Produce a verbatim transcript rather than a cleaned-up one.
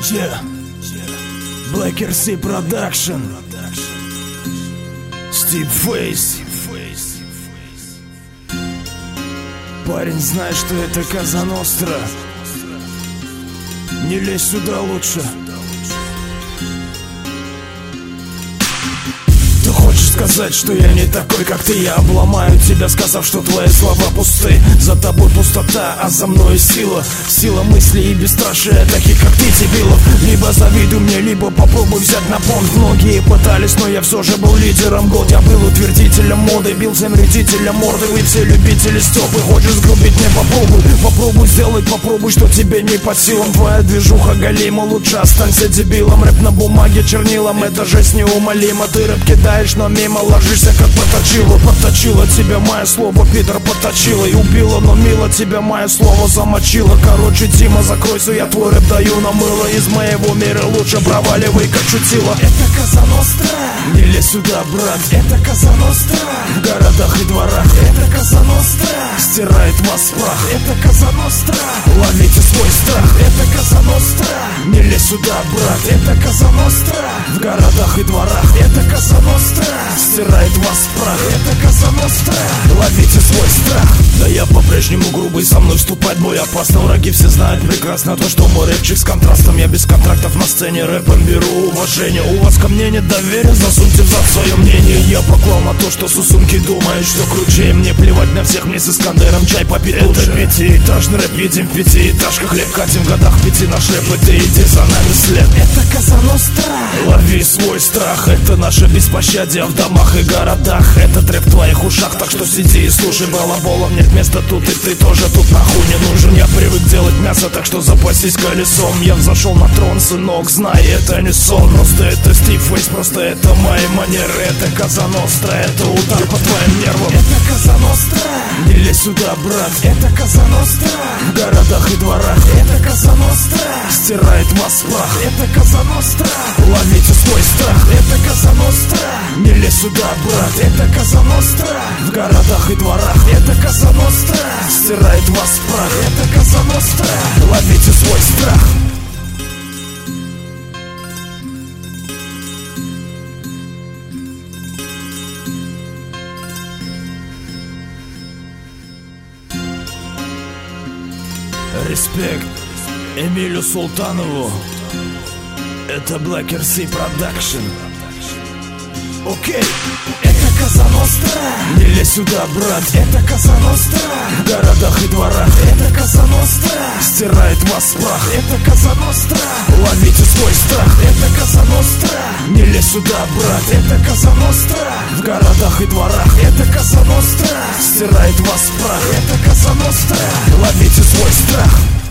Yeah. Black эр си Production. Steve Face. Парень, знаешь, что это Коза Ностра. Не лезь сюда лучше. Ты хочешь сказать, что я не такой, как ты? Я обломаю тебя, сказав, что твои слова пусты. За тобой пустота, а за мной сила. Сила мысли и бесстрашие таких, как ты, дебилов. Либо завидуй мне, либо попробуй взять на понт. Многие пытались, но я все же был лидером год. Я был утвердителем моды, бил замредителя морды. Вы все любители стёпы, хочешь сгрубить мне, попробуй. Попробуй сделать, попробуй, что тебе не по силам. Твоя движуха галима, лучше останься дебилом. Рэп на бумаге чернилом, это жесть неумолима. Ты рэп кидаешь, но мимо ложишься, как поточила. Подточила тебя мое слово, пидор, подточила. И убила, но мило тебя мое слово замочила. Короче, Дима, закройся, я твой рэп даю на мыло. Из моего мира лучше проваливай, как чутила. Это Коза Ностра. Не лезь сюда, брат. Это Коза Ностра. В городах и дворах. Это Коза Ностра. Стирает вас в прах. Это Коза Ностра. Ловите свой страх. Это Коза Ностра. Не лезь сюда, брат. Это Коза Ностра. В городах и дворах. Это Коза Ностра. Стирает вас в прах. Это Коза Ностра. Ловите свой страх. Да я по-прежнему грубый, со мной вступать в бой опасно. Враги все знают прекрасно то, что мой рэпчик с контрастом. Я без контрактов на сцене рэпом беру уважение. У вас ко мне нет доверия, засуньте в зад свое мнение. Я поклал на то, что сусунки думают, что круче. Мне плевать на всех, мне с Искандером чай попить лучше. Это пятиэтажный рэп, едем в пятиэтажках. Хлеб катим в годах пяти наш рэп, и ты иди за нами след. Это Коза Ностра. Лови свой страх, это наше беспощадие в домах и городах. Это трэп в твоих ушах, так что сиди и слушай. Балаболом нет места тут, и ты тоже тут нахуй не нужен. Я привык делать мясо, так что запасись колесом. Я взошел на трон, сынок, знай, это не сон. Просто это Steve Face, просто это мои манеры. Это Коза Ностра, это удар по твоим нервам. Это Коза Ностра. Не лезь сюда, брат. Это Коза Ностра. В городах и дворах. Это Коза Ностра. Стирает вас в прах. Это Коза Ностра. Ловите свой страх. Это Коза Ностра. Не лезь сюда, брат. Это Коза Ностра. В городах и дворах. Это Коза Ностра. Стирает вас в прах. Это Коза Ностра. Ловите свой страх. Респект Эмилю Султанову. Это Black эр си Production. Окей. Это Коза Ностра. Не лезь сюда, брат. Это Коза Ностра. В городах и дворах. Это Коза Ностра. Стирает вас в прах. Это Коза Ностра. Ловите свой страх. Это Коза Ностра. Не лезь сюда, брат. Это Коза Ностра. В городах и дворах. Это Коза Ностра. Стирает вас в прах. Это Коза Ностра. Ловите свой страх.